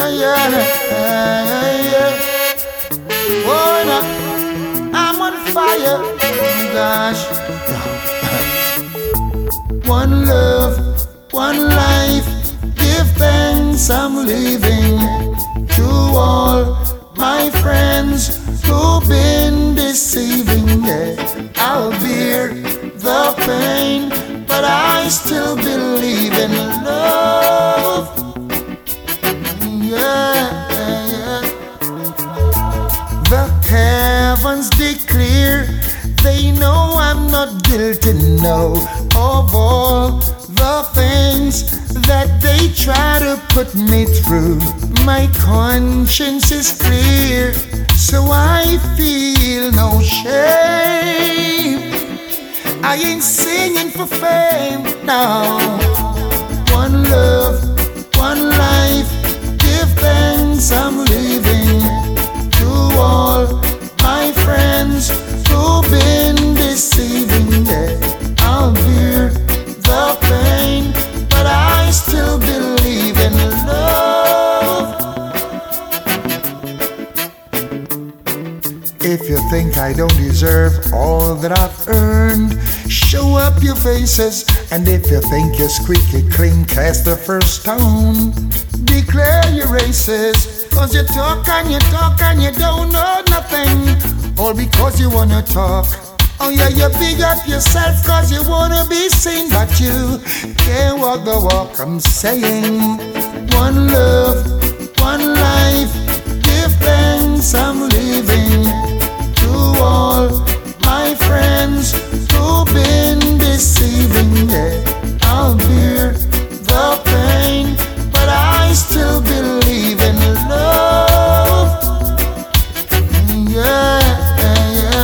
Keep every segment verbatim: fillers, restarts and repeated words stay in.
yeah, yeah, yeah. Oh, no, I'm on fire, gosh. One love, one life, give thanks I'm living. To all my friends who've been deceiving, yeah, I'll bear the pain, but I still believe in love. Yeah, yeah. The heavens declare they know I'm not guilty, no, of all the things that they try to put me through. My conscience is clear, so I feel no shame. I ain't singing for fame, no. One love, one life, give thanks I'm living. To all my friends who've been deceiving, yeah, I'll bear the pain, but I still believe in love. If you think I don't deserve all that I've earned, show up your faces. And if you think you're squeaky clean, cast the first stone. Declare your races, cause you talk and you talk and you don't know nothing, all because you wanna talk. Oh yeah, you big up yourself cause you wanna be seen, but you can't walk the walk. I'm saying one love, one life, give thanks I'm living. To all my friends who've been deceiving, yeah, I'll bear the pain, but I still believe in love. Yeah, yeah.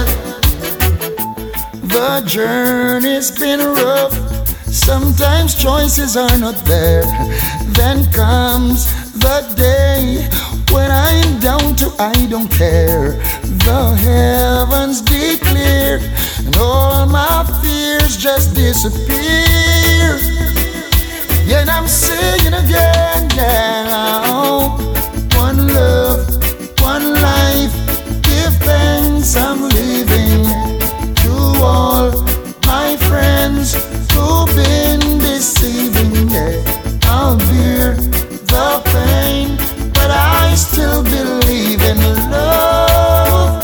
The journey's been rough, sometimes choices are not there. Then comes the day when I'm down to I don't care. The heavens declare, and all my fears just disappear. Yet I'm singing again now. One love, one life, give thanks I'm living. To all my friends who've been deceiving, yeah, I'll bear the pain, but I still believe in love.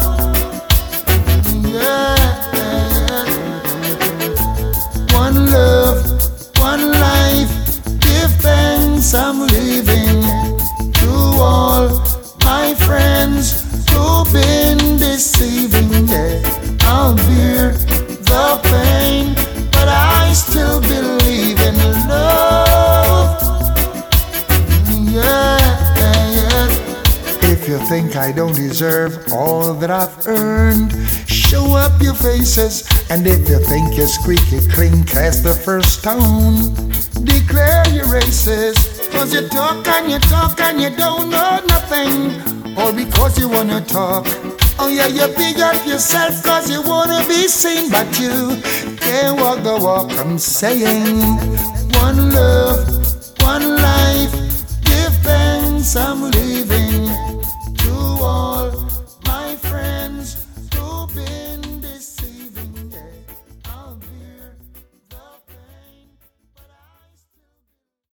Yeah, yeah. One love, one life, give thanks I'm living. To all my friends who've been deceiving, yeah, I'll bear the pain, but I still believe in love. Yeah, yeah. If you think I don't deserve all that I've earned, show up your faces. And if you think you're squeaky clean, cast the first stone. Declare your races, cause you talk and you talk and you don't know nothing, all because you wanna talk. Oh yeah, you big up yourself cause you wanna be seen, but you can't walk the walk. I'm saying one love, one life, give thanks I'm living.